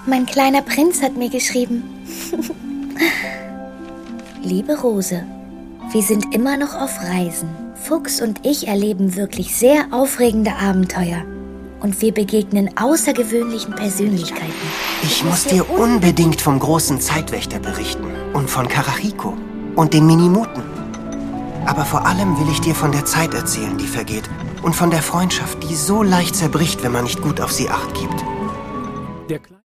Mein kleiner Prinz hat mir geschrieben. Liebe Rose, wir sind immer noch auf Reisen. Fuchs und ich erleben wirklich sehr aufregende Abenteuer. Und wir begegnen außergewöhnlichen Persönlichkeiten. Ich muss dir unbedingt vom großen Zeitwächter berichten. Und von Karachiko. Und den Minimuten. Aber vor allem will ich dir von der Zeit erzählen, die vergeht. Und von der Freundschaft, die so leicht zerbricht, wenn man nicht gut auf sie Acht gibt.